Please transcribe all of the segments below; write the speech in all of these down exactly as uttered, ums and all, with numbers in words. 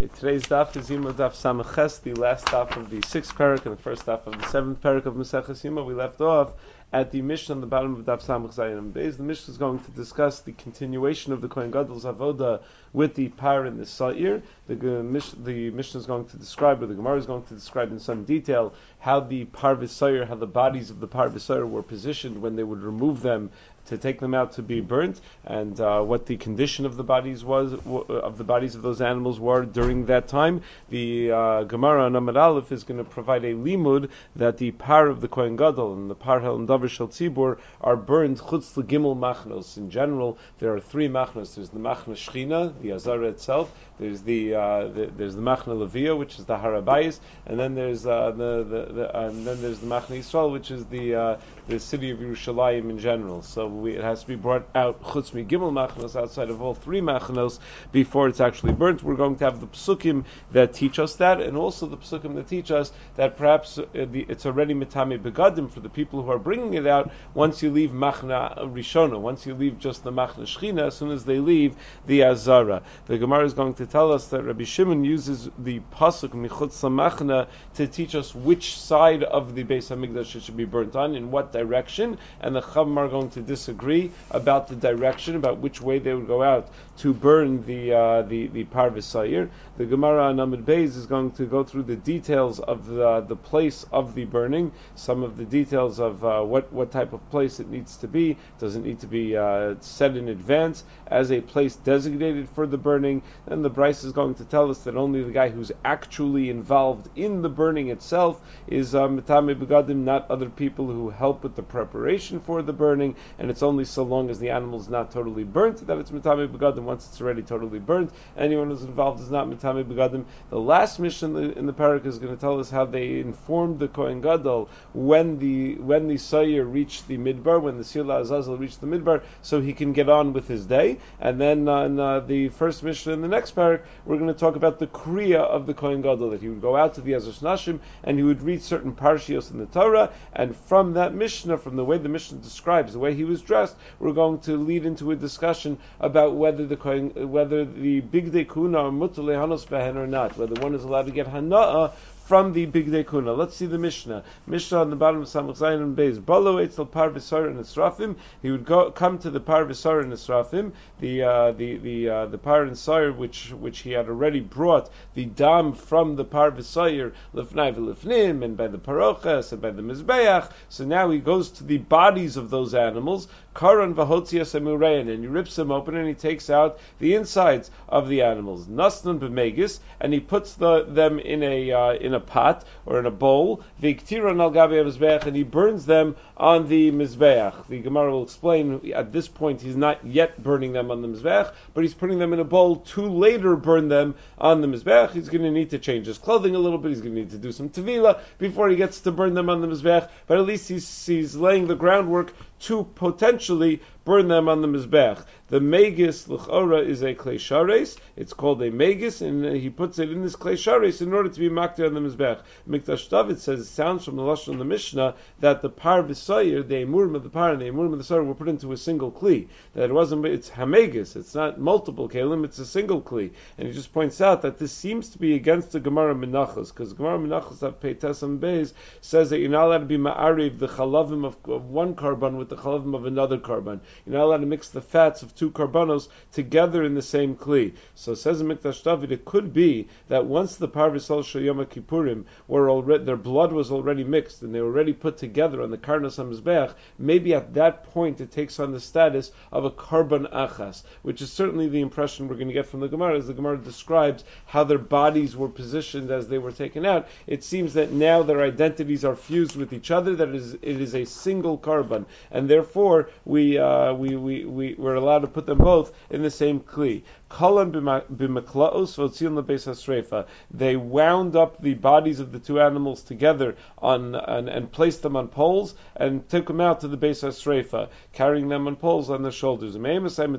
Today's daf is Yoma daf Samaches, the last daf of the sixth parak and the first daf of the seventh parak of Maseches Yoma. We left off at the Mishnah on the bottom of daf Samach Zayin Beis. The Mishnah is going to discuss the continuation of the Kohen Gadol's avoda with the par and the sa'ir. The, the Mishnah is going to describe, or the Gemara is going to describe in some detail, how the par v'sa'ir, how the bodies of the par v'sa'ir were positioned when they would remove them to take them out to be burnt, and uh, what the condition of the bodies was, of the bodies of those animals were during that time. The uh, Gemara on Amud Aleph is going to provide a limud that the par of the Kohen Gadol and the par and davar shel tzibur are burned chutz l'gimel machnos. In general, there are three machnos. There's the machna shchina, the azara itself. There's the, uh, the there's the machna levia, which is the harabayis, and then there's uh, the, the, the uh, and then there's the machna Yisrael, which is the uh, the city of Yerushalayim in general. So we, it has to be brought out chutz mi gimel machnos, outside of all three machnos, before it's actually burnt. We're going to have the psukim that teach us that, and also the psukim that teach us that perhaps uh, the, it's already mitame begadim for the people who are bringing it out. Once you leave machna rishona, once you leave just the machna shchina, as soon as they leave the azara, the Gemara is going to tell us that Rabbi Shimon uses the pasuk michutz machna to teach us which side of the Beis Hamikdash it should be burnt on, in what direction, and the Chachamim are going to disagree about the direction, about which way they would go out to burn the uh, the the par v'sa'ir. The Gemara on Amud Beis is going to go through the details of the the place of the burning, some of the details of uh, what what type of place it needs to be. Does it need to be uh, set in advance as a place designated for the burning? And the Bryce is going to tell us that only the guy who's actually involved in the burning itself is mitame begadim, not other people who help with the preparation for the burning, and it's only so long as the animal is not totally burnt that it's mitame begadim. Once it's already totally burnt, anyone who's involved is not mitame begadim. The last mission in the, in the parak is going to tell us how they informed the Kohen Gadol when the when the Sayir reached the midbar, when the Sila Azazel reached the midbar, so he can get on with his day. And then on uh, the first mission in the next parak, we're going to talk about the kriya of the Kohen Gadol, that he would go out to the Ezras Nashim and he would read certain parshios in the Torah, and from that Mishnah, from the way the Mishnah describes the way he was dressed, we're going to lead into a discussion about whether the Kohen, whether the bigdei kuna are mutar lehanos behen or not, whether one is allowed to get hana'ah from the bigdei kuna. Let's see the Mishnah. Mishnah on the bottom of Samach Zayin and Beis. Balo etzel par v'sar and Esrafim. He would go come to the par v'sar and Esrafim, the uh, the the uh, the par and sar which which he had already brought the dam from the par v'sar lefnai v'lefnim, and by the parochas and by the mizbeach. So now he goes to the bodies of those animals. Karan v'hotzias emurein, and he rips them open and he takes out the insides of the animals. Nasnan b'megis, and he puts the them in a uh, in a pot or in a bowl. V'iktiron al gabe mizbeach, and he burns them on the mizbeach. The Gemara will explain at this point he's not yet burning them on the mizbeach, but he's putting them in a bowl to later burn them on the mizbeach. He's going to need to change his clothing a little bit. He's going to need to do some tevila before he gets to burn them on the mizbeach. But at least he's he's laying the groundwork to potentially burn them on the mizbech. The megis l'chora is a klei shares. It's called a megis, and he puts it in this klei shares in order to be makter on the mizbech. Mikdash David says it sounds from the lashon of the Mishnah that the par v'sayir, the emurim of the par and the emurim of the sayir, were put into a single kli. That it wasn't. It's hamegis. It's not multiple kelim. It's a single kli. And he just points out that this seems to be against the Gemara Menachos, because Gemara Menachos of Peites and Beis says that you're not allowed to be ma'ariv the chalavim of, of one karban with the chalavim of another karban. You're not allowed to mix the fats of two karbanos together in the same kli. So says in Mikdash David, it could be that once the par v'sal shel Yom Kippurim were already, their blood was already mixed and they were already put together on the karnas hamizbeach, maybe at that point it takes on the status of a karban achas, which is certainly the impression we're going to get from the Gemara, as the Gemara describes how their bodies were positioned as they were taken out. It seems that now their identities are fused with each other, that it is, it is a single karban, and therefore we uh, we we we were allowed to put them both in the same kli. Kalan b'maklaos v'otzion lebeis hasreifa. They wound up the bodies of the two animals together on, on and placed them on poles and took them out to the beis hasreifa, carrying them on poles on their shoulders. Now,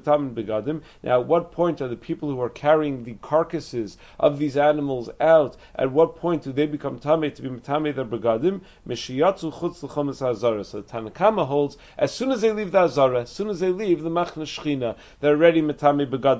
at what point are the people who are carrying the carcasses of these animals out? At what point do they become tamei to be tamei their begadim? Meshiyatzu chutz l'chomes ha'azara. So the Tanakama holds as soon as they leave the azara, as soon as they leave the machna shchina, they're already matame begadim. The people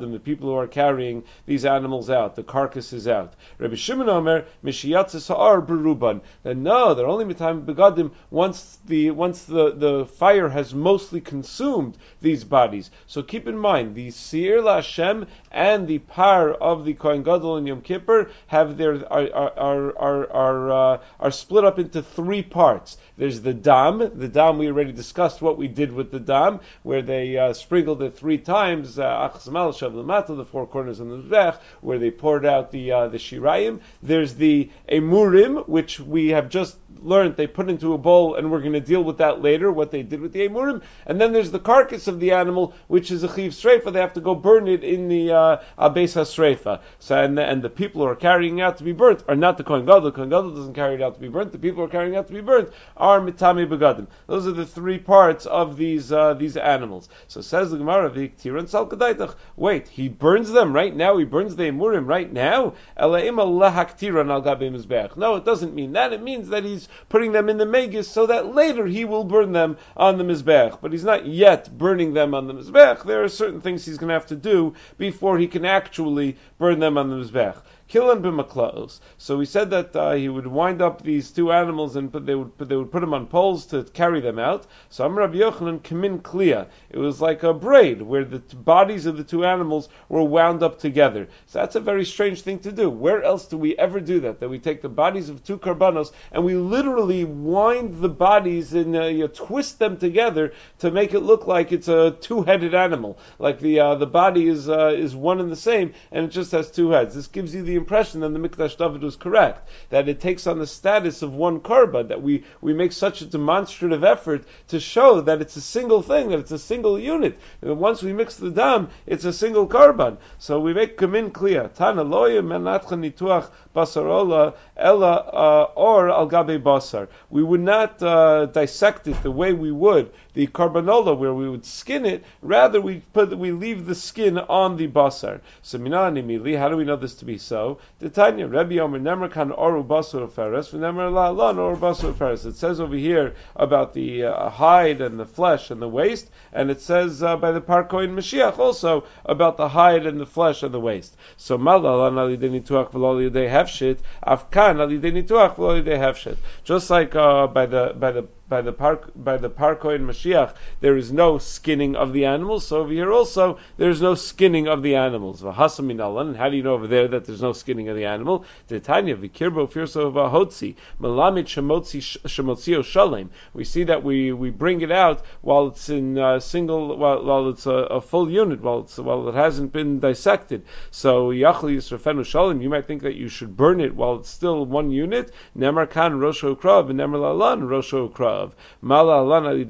people who are carrying these animals out, the carcass is out. Rabbi Shimon Omer, Mishiyatzis Ha'ar Beruban. That no, they're only Matami Begadim once the once the, the fire has mostly consumed these bodies. So keep in mind, the Seir LaHashem and the par of the Kohen Gadol and Yom Kippur have their are are are are, uh, are split up into three parts. There's the dam. The dam, we already discussed what we did with the dam, where they uh, sprinkled it three times, Achas Mal, Shav Lamata, the four corners of the Mizbech, where they poured out the uh, the shirayim. There's the emurim, which we have just learned they put into a bowl, and we're going to deal with that later, what they did with the emurim. And then there's the carcass of the animal, which is a chiv sreifa. They have to go burn it in the uh, abeis hasreifa. So and, and the people who are carrying it out to be burnt are not the Kohen Gadol. The Kohen Gadol doesn't carry it out to be burnt. The people who are carrying it out to be burnt are mitami begadim. Those are the three parts of these uh, these animals. So says the Gemara, v'iktiran sal kadaitach. Wait, he burns them right now. He burns the emurim right now. Elaima lahaktiran al gabe mizbeach. No, it doesn't mean that. It means that he's putting them in the megis so that later he will burn them on the mizbeach. But he's not yet burning them on the mizbeach. There are certain things he's going to have to do before he can actually burn them on the mizbeach. Killan b'maklaos. So we said that uh, he would wind up these two animals and put, they would put, they would put them on poles to carry them out. So Amar Rabbi Yochanan kamin kliya. It was like a braid where the t- bodies of the two animals were wound up together. So that's a very strange thing to do. Where else do we ever do that? That we take the bodies of two karbanos and we literally wind the bodies and uh, you know, twist them together to make it look like it's a two-headed animal, like the uh, the body is uh, is one and the same, and it just has two heads. This gives you the impression that the Mikdash David was correct, that it takes on the status of one karban, that we, we make such a demonstrative effort to show that it's a single thing, that it's a single unit. And once we mix the dam, it's a single karban. So we make kamin kliya. Tana loya menatcha nituach basarola ella or al gabe basar. We would not uh, dissect it the way we would the karbanola, where we would skin it. Rather, we put we leave the skin on the basar. So minani mili, how do we know this to be so? The Tanya, Rebbe Omer Nemer kan oru basur feres, v'nemer la lan oru basur feres. It says over here about the uh, hide and the flesh and the waist, and it says uh, by the Parkoin Mashiach also about the hide and the flesh and the waist. So malalan alidei nituach v'lo alidei hefshit, afkan alidei nituach v'lo alidei hefshit. Just like uh, by the by the By the park, by the Parkoin Mashiach, there is no skinning of the animals. So over here also, there is no skinning of the animals. V'hasam minalan. And how do you know over there that there's no skinning of the animal? Titania v'kirbo firso v'hotzi malamit shemotzi shemotzio shalem. We see that we, we bring it out while it's in uh, single, while, while it's a, a full unit, while it's while it hasn't been dissected. So yachli yisrafenu shalem. You might think that you should burn it while it's still one unit. Nemar kan rosho krav and nemar lalan rosho krav. No,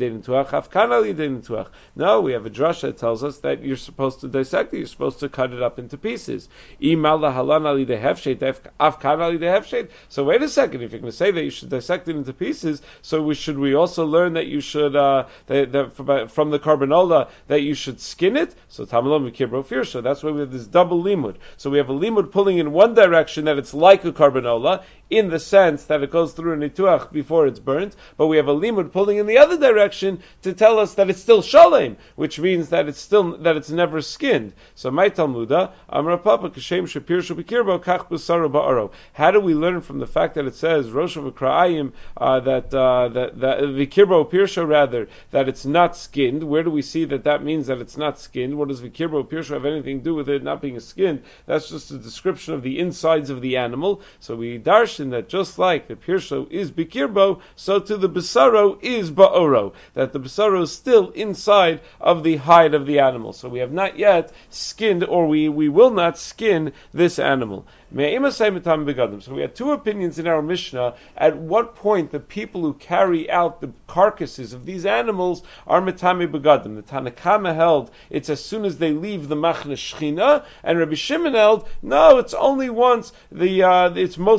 we have a drasha that tells us that you're supposed to dissect it, you're supposed to cut it up into pieces. So wait a second, if you're going to say that you should dissect it into pieces, so we, should we also learn that you should, uh, that, that from the carbanola, that you should skin it? So Tamalom Mikibro Firsha, that's why we have this double limud. So we have a limud pulling in one direction that it's like a carbanola, in the sense that it goes through a nituach before it's burnt, but we have a limud pulling in the other direction to tell us that it's still shalem, which means that it's still that it's never skinned. So my Talmuda, Amar Papa Kashem Shapir Shubikirbo Kach Busaro Ba'aro. How do we learn from the fact that it says Rosh V'Kra'ayim uh, that uh, that that Vikirbo Pirsha rather that it's not skinned? Where do we see that that means that it's not skinned? What does Vikirbo Pirsha have anything to do with it not being skinned? That's just a description of the insides of the animal. So we darshan that just like the Pirsha is Bikirbo, so to the Basaro is Ba'oro, that the Basaro is still inside of the hide of the animal. So we have not yet skinned, or we, we will not skin this animal. So we had two opinions in our Mishnah at what point the people who carry out the carcasses of these animals are metame begadim. The Tanakama held it's as soon as they leave the Machne Shechina, and Rabbi Shimon held no, it's only once the uh, it's mostly consumed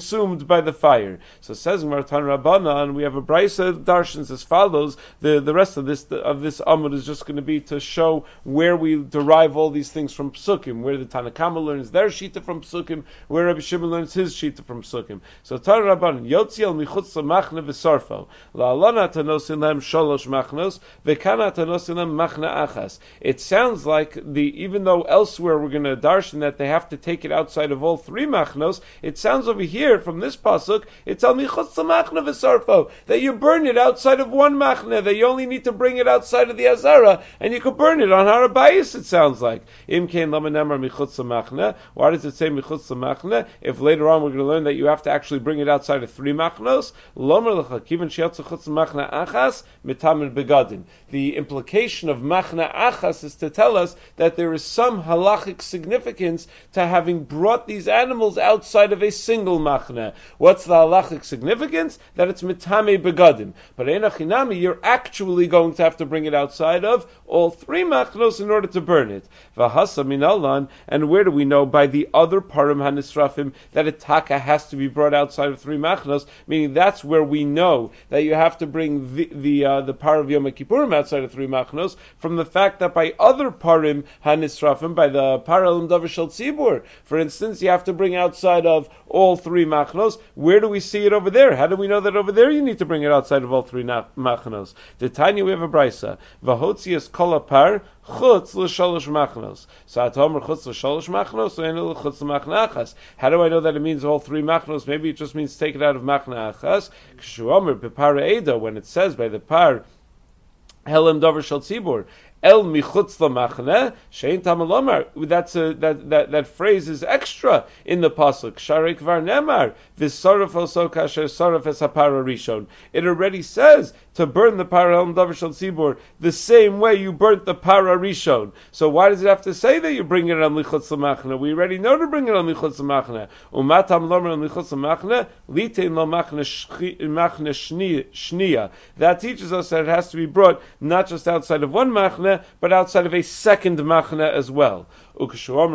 consumed by the fire. So says Martan Rabbanan, we have a brisa darshans as follows. The the rest of this of this amud is just going to be to show where we derive all these things from Psukim, where the Tanakama learns their shita from Psukim, where Rabbi Shimon learns his shita from Psukim. So Tan Rabbanan Yotzi al michutz lamachna v'sarfo la'alana tanosin lem shalosh machnos v'kana tanosin lem machna achas. It sounds like the even though elsewhere we're going to darshan that they have to take it outside of all three machnos, it sounds over here from this pasuk it's al michutz lamachna v'sarfo that you burn it outside of one machna, that you only need to bring it outside of the azara and you could burn it on Har Habayis. It sounds like im kein lama nemar michutz lamachna. Why does it say michutz lamachna if later on we're going to learn that you have to actually bring it outside of three machnos? Lomer lecha kiven sheyatzu chutz machna achas mitamin begadin. The implication of machna achas is to tell us that there is some halachic significance to having brought these animals outside of a single machna. What's the halachic significance? That it's mitame begadim. But einachinami, you're actually going to have to bring it outside of all three machnos in order to burn it. V'hasa minalan, and where do we know by the other parim hanisrafim that a taka has to be brought outside of three machnos? Meaning that's where we know that you have to bring the the, uh, the par of Yom Kippurim outside of three machnos, from the fact that by other parim hanisrafim, by the paralim davar shel tzibur, for instance, you have to bring outside of all three machnos. Where do we see it over there? How do we know that over there you need to bring it outside of all three na- machnos? The Tanya, we have a brisa. V'hotzias kol apar chutz l'shalosh machnos. So atomer chutz l'shalosh machnos, so eno l'chutz l'machna achas. How do I know that it means all three machnos? Maybe it just means take it out of machna achas. Kshuomer bepar eda, when it says by the par helem davar shel tzibur, El michutz lamachne shein tamalomar. That's a that, that that phrase is extra in the pasuk. Sharek var nemar v'saraf also kasher saraf es hapara rishon. It already says to burn the para el davar shel tzibur the same way you burnt the para rishon. So why does it have to say that you bring it on michutz lamachne? We already know to bring it on michutz lamachne. Umatam lomer on michutz lamachne litein lo machne shniya. That teaches us that it has to be brought not just outside of one machne, but outside of a second machna as well. And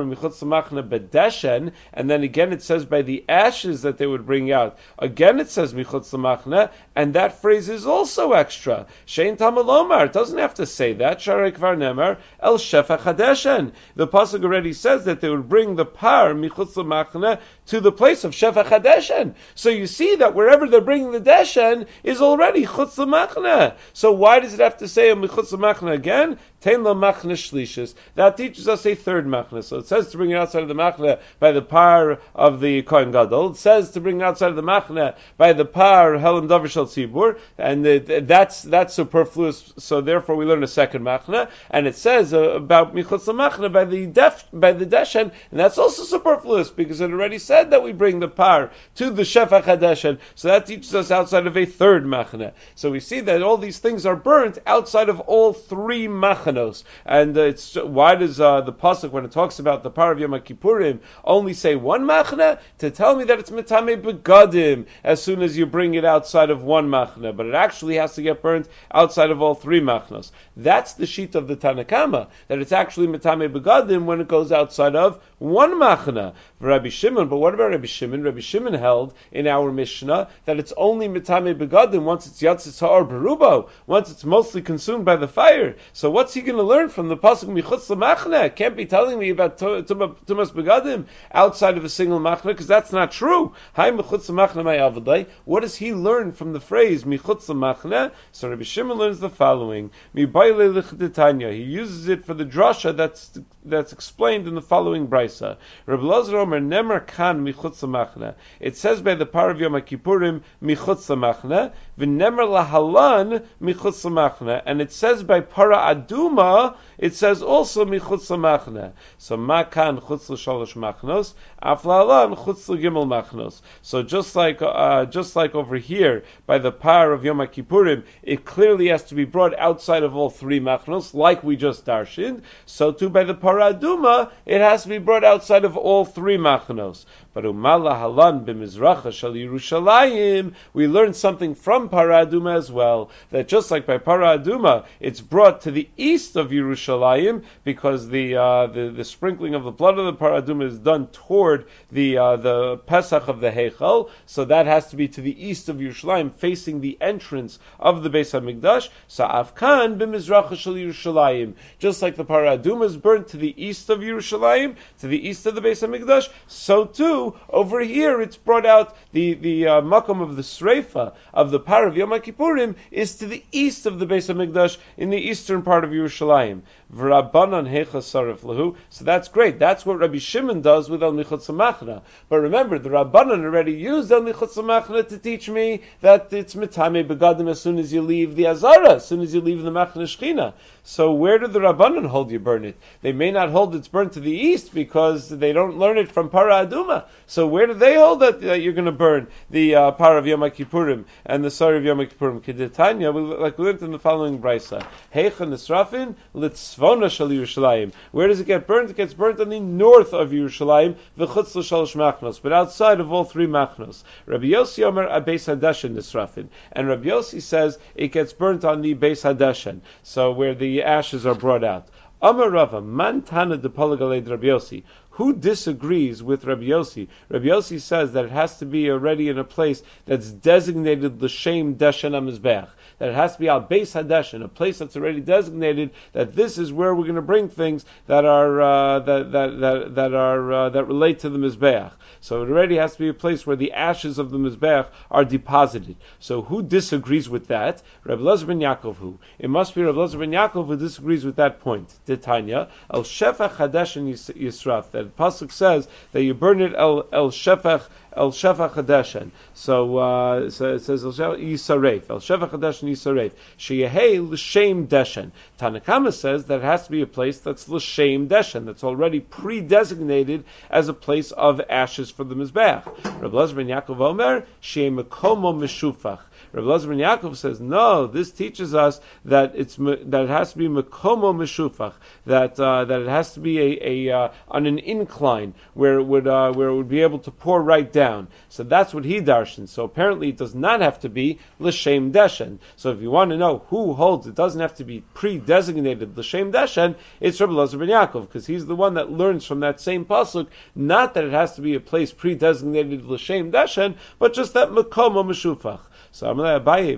then again it says by the ashes that they would bring out. Again it says michutz lamachna, and that phrase is also extra. Shein tamalomar, it doesn't have to say that. Sharek var nemar el shefach hadeshen. The pasuk already says that they would bring the par michutz lamachna to the place of shefach hadeshen. So you see that wherever they're bringing the deshen is already chutz lamachna. So why does it have to say a michutz lamachna again? Tein lamachna shlishis. That teaches us a third machna. So it says to bring it outside of the machna by the par of the Kohen Gadol. It says to bring it outside of the machna by the par Helam Davar Shel Tzibur, and it, that's that's superfluous. So therefore, we learn a second machna, and it says uh, about michutz lamachna by the def by the deshen, and that's also superfluous because it already said that we bring the par to the shefach hadeshen. So that teaches us outside of a third machna. So we see that all these things are burnt outside of all three machna. And uh, it's why does uh, the pasuk, when it talks about the par of Yom Kippurim, only say one machna? To tell me that it's mitame begadim as soon as you bring it outside of one machna, but it actually has to get burnt outside of all three machnas. That's the sheet of the Tanakama, that it's actually mitame begadim when it goes outside of one machna. Rabbi Shimon, but what about Rabbi Shimon? Rabbi Shimon held in our Mishnah that it's only mitame begadim once it's yatzis ha'or berubo, once it's mostly consumed by the fire. So what's he going to learn from the pasuk michutz lamachna? Can't be telling me about tumas begadim outside of a single machna, because that's not true. Hi michutz lamachna my avadai. What does he learn from the phrase michutz lamachna? So Rabbi Shimon learns the following: mi baile lichdetanya. He uses it for the drasha that's that's explained in the following brisa. Rabbi Lazar Omer nemer kan michutz lamachna. It says by the par of Yom Kippurim michutz lamachna, v'nemer lahalan michutz lamachna, and it says by para aduma, it says also michutz lamachna. So ma kan chutz l'shalosh machnos, af lahalan chutz l'gimel machnos. So just like uh, just like over here by the par of Yom Kippurim, it clearly has to be brought outside of all three machnos, like we just darshened. So too by the para aduma, it has to be brought outside of all three machnos. But umala halan b'mizracha shel Yerushalayim, we learn something from para aduma as well, that just like by para aduma, it's brought to the east east of Yerushalayim, because the uh, the, the sprinkling of the blood of the Parah Adumah is done toward the uh, the Pesach of the Heichal, so that has to be to the east of Yerushalayim, facing the entrance of the Beis HaMikdash. Sa'afkan b'mizracha shel Yerushalayim, just like the Parah Adumah is burnt to the east of Yerushalayim, to the east of the Beis HaMikdash, so too over here it's brought out the the uh, makom of the Sreifa of the Parah of Yom Kippurim is to the east of the Beis HaMikdash, in the eastern part of Yerushalayim. V'Rabbanan heicha sarif lahu. So that's great. That's what Rabbi Shimon does with El Michutz Machna. But remember, the Rabbanan already used El Michutz Machna to teach me that it's mitame begadim as soon as you leave the Azara, as soon as you leave the Machna Shechina. So where did the Rabbanan hold you burn it? They may not hold it's burnt to the east because they don't learn it from Parah Adumah. So where do they hold that, that you're going to burn the uh, Parah of Yom Kippurim and the Sari of Yom Kippurim? Kedetanya, like we learned in the following brisa. Heicha nisrafin litzvona shel Yerushalayim. Where does it get burnt? It gets burnt on the north of Yerushalayim, v'chutz l'shalosh machnos, but outside of all three machnos. Rabbi Yossi Omer a Beis Hadashen nisrafin, and Rabbi Yossi says it gets burnt on the Beis Hadashen, so where the ashes are brought out. Amar Rava, man tana de Palagaled Rabbi Yossi. Who disagrees with Rabbi Yossi? Rabbi Yossi says that it has to be already in a place that's designated l'shem deshen hamizbeach, that it has to be al beis hadeshen, a place that's already designated that this is where we're going to bring things that are uh, that that that that are uh, that relate to the mizbeach. So it already has to be a place where the ashes of the mizbeach are deposited. So who disagrees with that? Rabbi Elazar ben Yaakov. Who? It must be Rabbi Elazar ben Yaakov who disagrees with that point. Titania el shefach hadeshen yisraf. That pasuk says that you burn it el el shefach el shefach hadeshen. So, uh, so it says el shefach yisaref, el shefach hadeshen yisaref. Sheyehei l'shem deshen. Tanakama says that it has to be a place that's l'shem deshen, that's already pre-designated as a place of ashes for the mizbeach. Rabbi Elazar ben Yaakov Omer shei mekomo meshufach. Rabbi Elazar ben Yaakov says, no, this teaches us that it's that it has to be mekomo meshufach, that uh, that it has to be a, a uh, on an incline where it would uh, where it would be able to pour right down. So that's what he darshans. So apparently it does not have to be l'shem deshen. So if you want to know who holds it doesn't have to be pre-designated l'shem deshen, it's Rabbi Elazar ben Yaakov, because he's the one that learns from that same pasuk, not that it has to be a place pre-designated l'shem deshen, but just that mekomo meshufach. So Abaye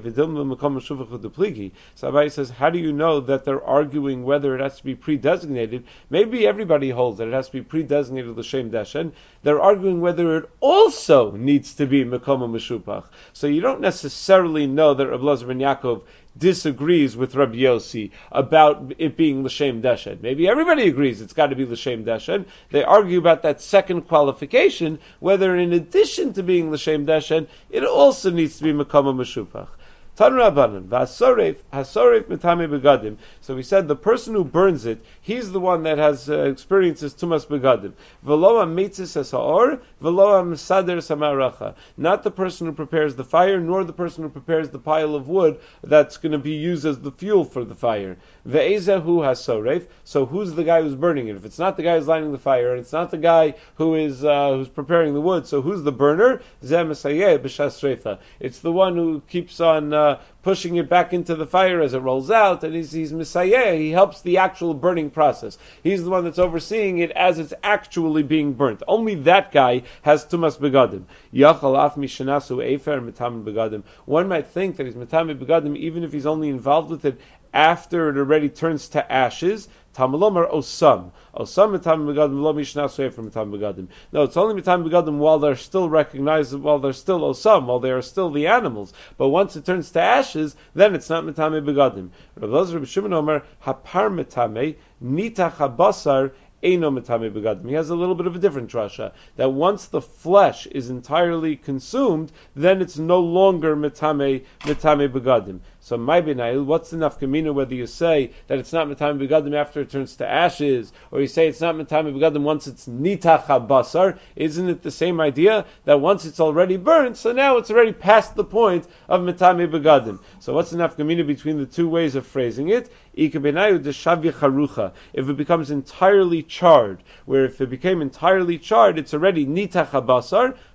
So Abaye says, how do you know that they're arguing whether it has to be pre-designated? Maybe everybody holds that it has to be pre-designated l'shem deshen. They're arguing whether it also needs to be mekomo meshupach. So you don't necessarily know that Rabbi Elazar ben Yaakov disagrees with Rabbi Yossi about it being l'shem deshen. Maybe everybody agrees it's got to be l'shem deshen. They argue about that second qualification, whether in addition to being l'shem deshen, it also needs to be mekomo meshupach. Tan Rabbanan, v'hasoref, hasoref mitame begadim. So we said the person who burns it, he's the one that has uh, experiences tumas begadim. V'lo ha-meitzis es-ha'or, v'lo ha-mesader samaracha. Not the person who prepares the fire, nor the person who prepares the pile of wood that's going to be used as the fuel for the fire. Ve'ezehu hasoref. So who's the guy who's burning it? If it's not the guy who's lighting the fire, and it's not the guy who is uh, who's preparing the wood, so who's the burner? Zeh mesayeh b'shas sreifa. It's the one who keeps on uh, Uh, pushing it back into the fire as it rolls out, and he's, he's Messiah, he helps the actual burning process. He's the one that's overseeing it as it's actually being burnt. Only that guy has Tumas Begadim. Yachal af mishanasu efer mitam begadim. One might think that he's mitam begadim even if he's only involved with it after it already turns to ashes. Tamalomar osam. Osam mitam begadim lo mishnasu efer mitam begadim. No, it's only mitam begadim while they're still recognized, while they're still osam, while they are still the animals. But once it turns to ashes, then it's not mitam begadim. Rav Elazar ben Shimon Omer hapar mitame nitach habasar. He has a little bit of a different drasha, that once the flesh is entirely consumed, then it's no longer mitame mitame begadim. So my benail, what's the nafkamina whether you say that it's not mitame begadim after it turns to ashes, or you say it's not mitame begadim once it's nitach habasar? Isn't it the same idea that once it's already burnt, so now it's already past the point of mitame begadim? So what's the nafkamina between the two ways of phrasing it? If it becomes entirely charred, where if it became entirely charred, it's already nitach habasar,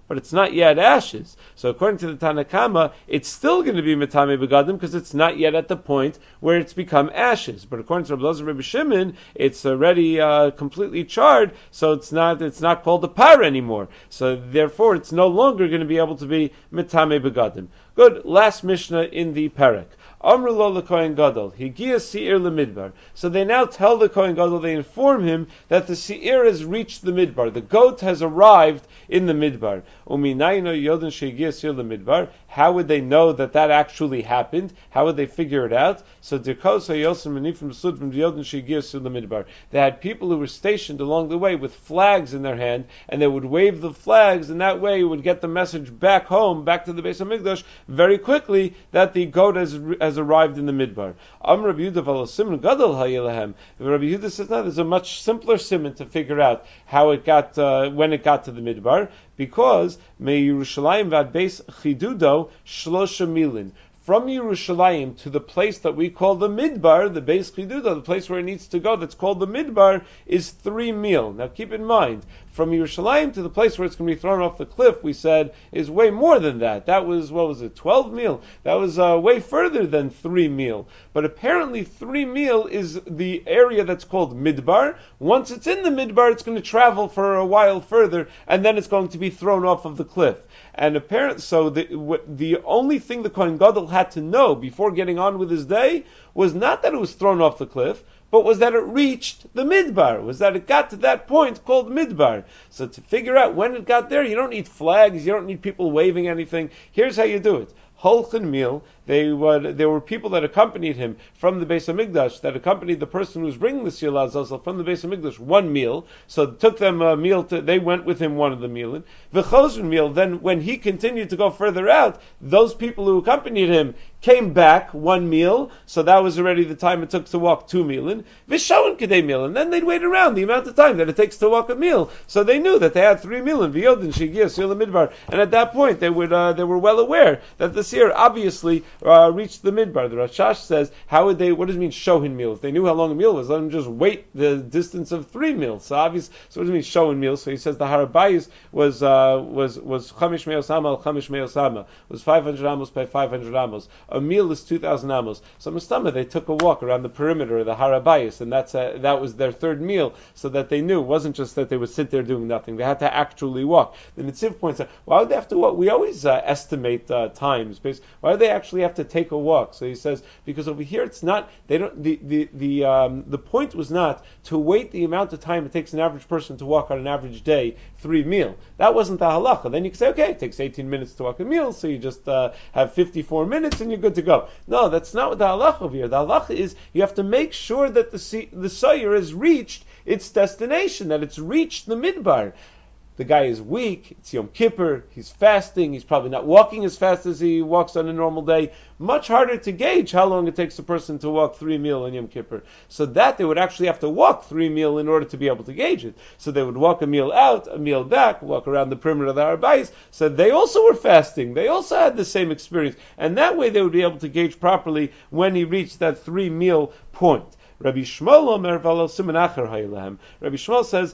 but it's not yet ashes. So according to the Tanna Kama, it's still going to be Metame Begadim because it's not yet at the point where it's become ashes. But according to Rabbi Elazar Rabbi Shimon, it's already uh, completely charred, so it's not it's not called a par anymore. So therefore, it's no longer going to be able to be Metame Begadim. Good. Last Mishnah in the Perek. Amru lo leKohen Gadol, Higia Seir lemidbar. So they now tell the Kohen Gadol, they inform him that the Seir has reached the midbar. The goat has arrived in the midbar. Uminayno yodin shehigia Seir lemidbar. How would they know that that actually happened? How would they figure it out? So Dirkos hayosim manifim sud from yodin shehigia Seir lemidbar. They had people who were stationed along the way with flags in their hand, and they would wave the flags, and that way it would get the message back home, back to the Beis Hamikdash, very quickly that the goat has, has arrived in the midbar. Am Rabbi Yehuda v'lo siman gadol hayelahem. Rabbi Yehuda says, no, there's a much simpler siman to figure out how it got, uh, when it got to the midbar, because me Yerushalayim vad beis chidudo shlosha milin. From Yerushalayim to the place that we call the Midbar, the Beis Chiduda, the place where it needs to go, that's called the Midbar, is three mil. Now keep in mind, from Yerushalayim to the place where it's going to be thrown off the cliff, we said, is way more than that. That was, what was it, twelve mil? That was uh, way further than three mil. But apparently three mil is the area that's called Midbar. Once it's in the Midbar, it's going to travel for a while further, and then it's going to be thrown off of the cliff. And apparently, so the, w- the only thing the Kohen Gadol had to know before getting on with his day was not that it was thrown off the cliff, but was that it reached the Midbar, was that it got to that point called Midbar. So to figure out when it got there, you don't need flags, you don't need people waving anything. Here's how you do it. Holchen meal. They would, there were people that accompanied him from the Beis Hamikdash, that accompanied the person who was bringing the Siyul Azazel from the Beis Hamikdash one meal. So it took them a meal to, they went with him one of the meal. V'chozun meal, then when he continued to go further out, those people who accompanied him came back one meal, so that was already the time it took to walk two meal. V'shawan kedei meal, and then they'd wait around the amount of time that it takes to walk a meal. So they knew that they had three meal, v'yodin shegia Siyul Midbar, and at that point they would uh, they were well aware that the seer obviously uh, reached the midbar. The Rashash says, how would they, what does it mean shohin meal? If they knew how long a meal was, let them just wait the distance of three meals. So obviously, so what does it mean shohin meal? So he says the Harabayis was, uh, was, was chamish me'osama al chamish me'osama, was five hundred amos by five hundred amos. A meal is two thousand amos. So Mustama, they took a walk around the perimeter of the Harabayis, and that's a, that was their third meal, so that they knew, it wasn't just that they would sit there doing nothing, they had to actually walk. The Netziv points out, why would they have to walk? We always uh, estimate uh, times. Why do they actually have to take a walk? So he says, because over here it's not, they don't, the, the, the, um, the point was not to wait the amount of time it takes an average person to walk on an average day, three meal. That wasn't the halacha. Then you can say, okay, it takes eighteen minutes to walk a meal, so you just uh, have fifty-four minutes and you're good to go. No, that's not what the halacha over here. The halacha is, you have to make sure that the, the Sayr has reached its destination, that it's reached the midbar. The guy is weak, it's Yom Kippur, he's fasting, he's probably not walking as fast as he walks on a normal day. Much harder to gauge how long it takes a person to walk three meal on Yom Kippur. So that they would actually have to walk three meal in order to be able to gauge it. So they would walk a meal out, a meal back, walk around the perimeter of the Harabayis. So they also were fasting. They also had the same experience. And that way they would be able to gauge properly when he reached that three meal point. Rabbi Shmuel Omer v'alo siman acher haylehem. Rabbi Shmuel says,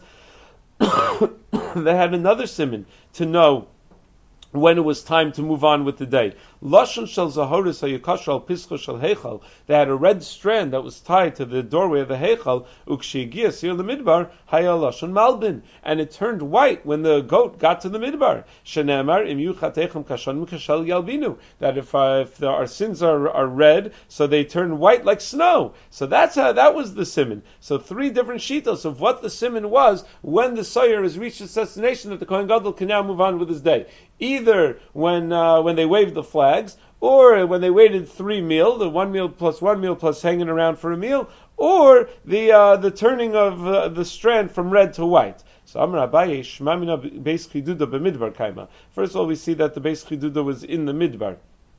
they had another siman to know when it was time to move on with the day. Lashon shel zahoris hayukasher al pischa shel heichal. They had a red strand that was tied to the doorway of the heichal. Ukshigia sir the midbar haya lashon malbin, and it turned white when the goat got to the midbar. Shenemar im yuchatechem kashon mikashel yalbinu. That if uh, if the, our sins are, are red, so they turn white like snow. So that's how that was the siman. So three different shitos of what the siman was when the soyer has reached its destination, that the Kohen Gadol can now move on with his day. Either when uh, when they waved the flags, or when they waited three meal, the one meal plus one meal plus hanging around for a meal, or the uh, the turning of uh, the strand from red to white. So Amar Abaye Shmamina Beis Chiduda b'Midbar Kaima. First of all, we see that the Beis Chiduda was in the Midbar.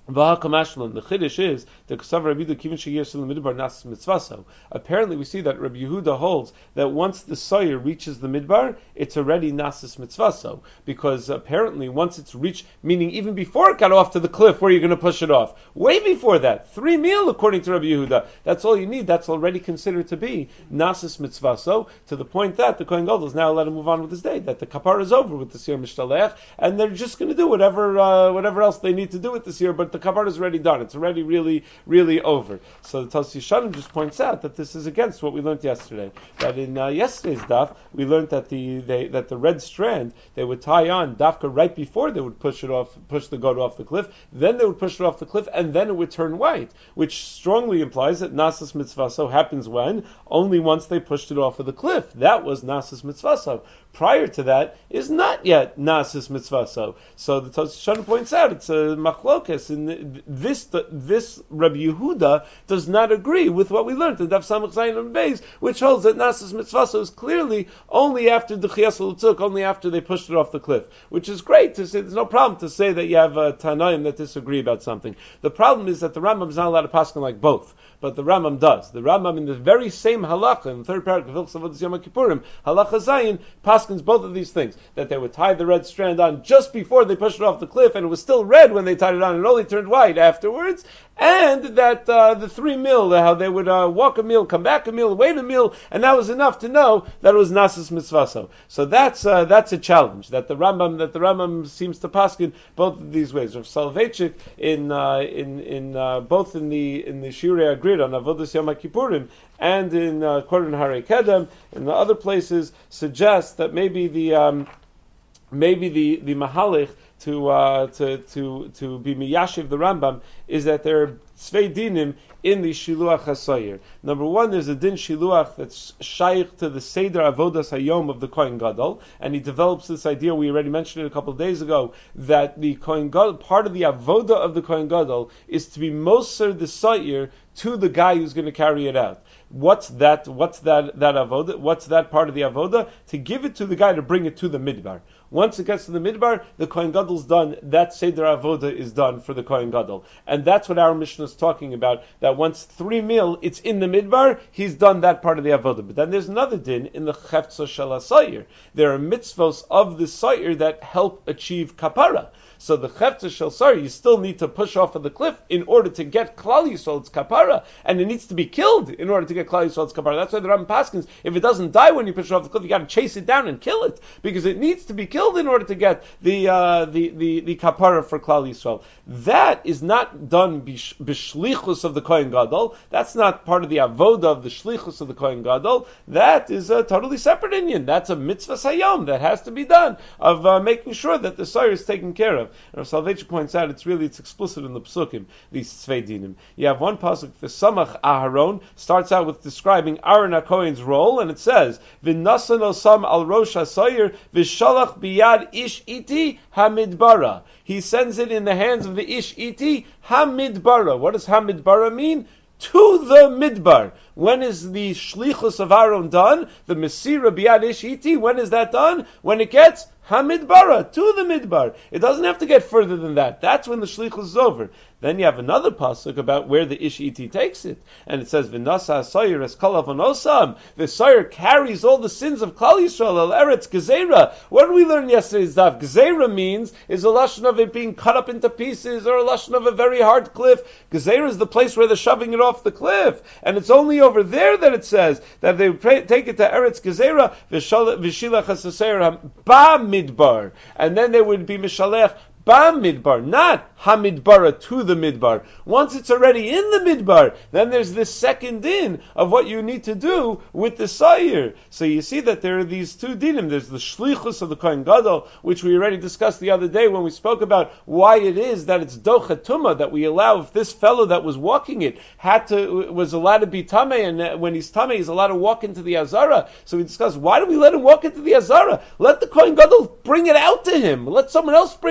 The chiddush is the Ksav Rabbi Yehuda Kivin Sheyir Shel Midbar Nas Mitzvaso. Apparently, we see that Rabbi Yehuda holds that once the soyer reaches the midbar, it's already Nasis Mitzvaso, because apparently once it's reached, meaning even before it got off to the cliff, where you're going to push it off, way before that, three meal according to Rabbi Yehuda, that's all you need. That's already considered to be Nasis Mitzvaso, to the point that the Kohen Gadol is now allowed to move on with his day, that the kapara is over with the Sir Mishtalech, and they're just going to do whatever uh, whatever else they need to do with the Sir, but the kapara is already done. It's already really, really over. So the Tos Yeshanim just points out that this is against what we learned yesterday. That in uh, yesterday's daf, we learned that the they, that the red strand they would tie on dafka right before they would push it off, push the goat off the cliff. Then they would push it off the cliff, and then it would turn white, which strongly implies that Nasas Mitzvaso happens when only once they pushed it off of the cliff. That was Nasas Mitzvaso. Prior to that is not yet Nasas Mitzvaso. So the Tos Yeshanim points out it's a machlokes, and this this Rabbi Yehuda does not agree with what we learned in Daf Samach Zayin and Beis, which holds that Nasas Mitzvaso is clearly only after the Chiyas L'Tzuk, only after they pushed it off the cliff, which is great to say. There's no problem to say that you have uh, Tanaim that disagree about something. The problem is that the Rambam is not allowed to paskin like both, but the Rambam does. The Rambam in the very same halacha, in the third paragraph of Hilchos Avodas Yom Kippurim, halacha Zayin, paskins both of these things, that they would tie the red strand on just before they pushed it off the cliff, and it was still red when they tied it on, and it only turned white afterwards, and that uh, the three mil, how they would uh, walk a mil, come back a mil, wait a mil, and that was enough to know that it was Nasas Mitzvaso. So that's uh, that's a challenge that the Rambam that the Rambam seems to paskin both of these ways. Rav Soloveitchik in uh, in in uh, both in the in the Shirei Agrid on Avodas Yom Kippurim and in uh, Koran Harei Kedem and the other places suggest that maybe the um, maybe the the Mahalich to uh, to to to be miyashiv the Rambam is that there are tzvei dinim in the shiluach hasoyer. Number one, there's a din shiluach that's shaykh to the seder avodas hayom of the Kohen Gadol, and he develops this idea. We already mentioned it a couple of days ago that the Kohen Gadol, part of the avoda of the Kohen Gadol, is to be moser the sayer to the guy who's going to carry it out. What's that? What's that? That avoda? What's that part of the avoda? To give it to the guy to bring it to the midbar. Once it gets to the midbar, the Kohen Gadol's done. That seder avoda is done for the Kohen Gadol, and that's what our Mishnah is talking about. That once three mil, it's in the midbar, he's done that part of the avoda. But then there's another din in the chefza shel hasayer. There are mitzvos of the sayer that help achieve kapara. So the chefza shel sayer, you still need to push off of the cliff in order to get Klal Yisrael's kapara, and it needs to be killed in order to get Klal Yisrael's kapara. That's why the Rambam paskins, if it doesn't die when you push it off the cliff, you got to chase it down and kill it, because it needs to be killed in order to get the uh, the, the the kapara for Klal Yisrael. That is not done b'shlichus of the Kohen Gadol. That's not part of the avoda of the shlichus of the Kohen Gadol. That is a totally separate inyan. That's a mitzvah sayom that has to be done of uh, making sure that the sayer is taken care of. And Rav Soloveitchik points out it's really it's explicit in the psukim, these tzvei dinim. You have one pasuk, the Samach Aharon, starts out with describing Aaron HaKohen's role, and it says, V'nasan osam al rosh hasayer v'shalach biyad ish iti hamidbara. He sends it in the hands of the ish iti hamidbara. What does hamidbara mean? To the midbar. When is the shlichus of Aaron done? The mesira biyad ish iti. When is that done? When it gets hamidbara, to the midbar. It doesn't have to get further than that. That's when the shlichus is over. Then you have another pasuk about where the ish iti takes it, and it says v'nasa hasayer es kol avonosam. The sayer carries all the sins of Klal Yisrael el eretz gezerah. What did we learn yesterday's daf? Gezerah means is a lashon of it being cut up into pieces, or a lashon of a very hard cliff. Gezerah is the place where they're shoving it off the cliff, and it's only over there that it says that they pray, take it to eretz gezerah v'shilach hasaser ba midbar, and then they would be mishalech ba midbar, not hamidbara, to the midbar. Once it's already in the midbar, then there's this second din of what you need to do with the sayer. So you see that there are these two dinim. There's the shlichus of the Kohen Gadol, which we already discussed the other day when we spoke about why it is that it's docha tumah, that we allow, if this fellow that was walking it had to was allowed to be tameh, and when he's tameh, he's allowed to walk into the azara. So we discussed, why do we let him walk into the azara? Let the Kohen Gadol bring it out to him. Let someone else bring it out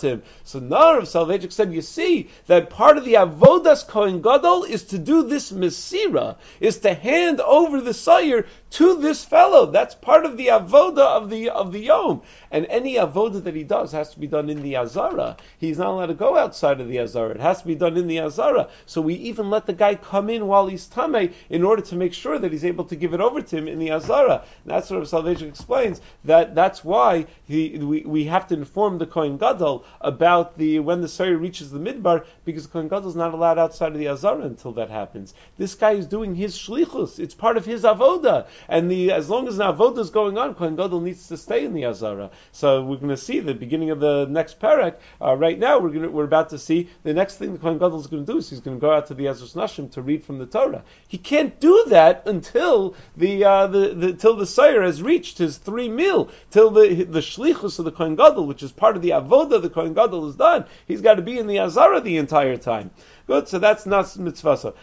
to him. So now Rav Soloveitchik said, you see, that part of the avodas Kohen Gadol is to do this mesira, is to hand over the sayir to this fellow. That's part of the avoda of the of the yom. And any avoda that he does has to be done in the azara. He's not allowed to go outside of the azara. It has to be done in the azara. So we even let the guy come in while he's tamei in order to make sure that he's able to give it over to him in the azara. And that's what Rav Soloveitchik explains, that that's why he, we, we have to inform the Kohen Gadol about the when the sayir reaches the midbar, because the Kohen Gadol is not allowed outside of the azara until that happens. This guy is doing his shlichus. It's part of his avoda. And the as long as the avoda is going on, Kohen Gadol needs to stay in the azara. So we're going to see the beginning of the next parak. Uh, right now, we're going to, we're about to see the next thing the Kohen Gadol is going to do is he's going to go out to the Ezras Nashim to read from the Torah. He can't do that until the uh, the, the till the sayir has reached his three mil, till the the shlichus of the Kohen Gadol, which is part of the avoda the Kohen Gadol is done. He's got to be in the azara the entire time. Good, so that's Nas Mitzvasa.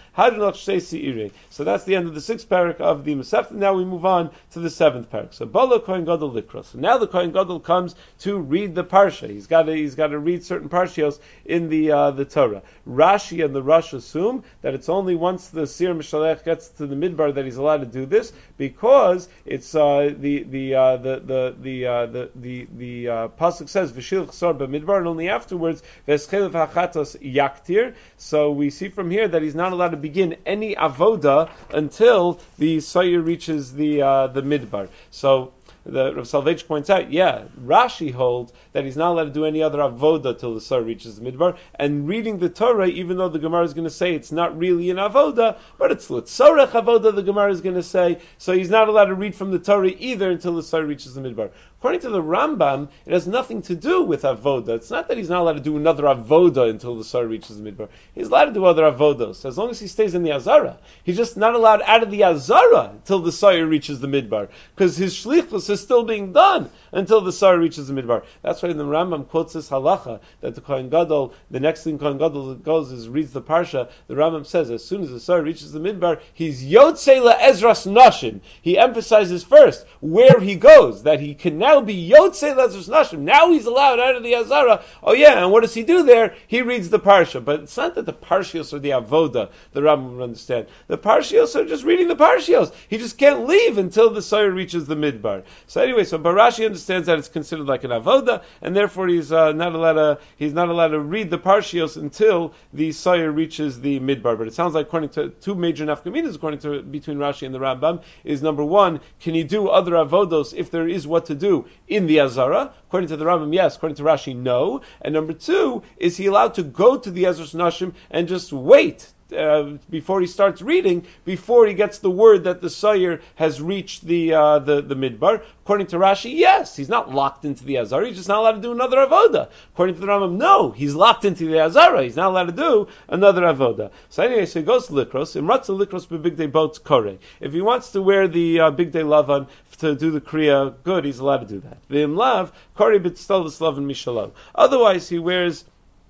So that's the end of the sixth parak of the Masechta. Now we move on to the seventh parak. So Bala Kohen Gadol Likra. So now the Kohen Gadol comes to read the parsha. He's got to he's got to read certain parshios in the uh, the Torah. Rashi and the Rosh assume that it's only once the Sir Mishalech gets to the midbar that he's allowed to do this, because it's uh, the the uh, the the the uh, the the, the uh, pasuk says V'shil Chsar b'midbar, and only afterwards V'eschelev hachatos yaktir. So we see from here that he's not allowed to begin any avoda until the sayir reaches the uh, the midbar. So the Rav Soloveitchik points out, yeah, Rashi holds that he's not allowed to do any other avoda till the sayir reaches the midbar. And reading the Torah, even though the Gemara is going to say it's not really an avoda, but it's litzorech avoda, the Gemara is going to say, so he's not allowed to read from the Torah either until the sayir reaches the midbar. According to the Rambam, it has nothing to do with avoda. It's not that he's not allowed to do another avoda until the sayir reaches the midbar. He's allowed to do other avodos as long as he stays in the azara. He's just not allowed out of the azara until the sayir reaches the midbar, because his shlichus is still being done until the sayir reaches the midbar. That's why the Rambam quotes this halacha that the Kohen Gadol, the next thing Kohen Gadol goes is reads the parsha. The Rambam says as soon as the sayir reaches the midbar, he's yotzei le'ezras nashim. He emphasizes first where he goes, that he can now be yotzei le'ezras nashim. Now he's allowed out of the azara. Oh yeah, and what does he do there? He reads the parsha. But it's not that the parshios are the avoda. The Rambam would understand. The parshios are just reading the parshios. He just can't leave until the sayir reaches the midbar. So anyway, so Barashi understands that it's considered like an avoda, and therefore he's uh, not allowed to he's not allowed to read the parshios until the sayir reaches the midbar. But it sounds like according to two major nafkaminas, according to between Rashi and the Rambam, is number one, can you do other avodos if there is what to do in the azara? According to the Rambam, yes. According to Rashi, no. And number two, is he allowed to go to the Ezras Nashim and just wait Uh, before he starts reading, before he gets the word that the sayir has reached the uh, the the midbar? According to Rashi, yes, he's not locked into the azara. He's just not allowed to do another avoda. According to the Rambam, no, he's locked into the azara. He's not allowed to do another avoda. So anyway, so he goes to likros. Imratza likros b'big day boats kore. If he wants to wear the uh, big day lavan to do the kriya, good, he's allowed to do that. V'im lav kore b'tztal v'slavan mishalo. Otherwise, he wears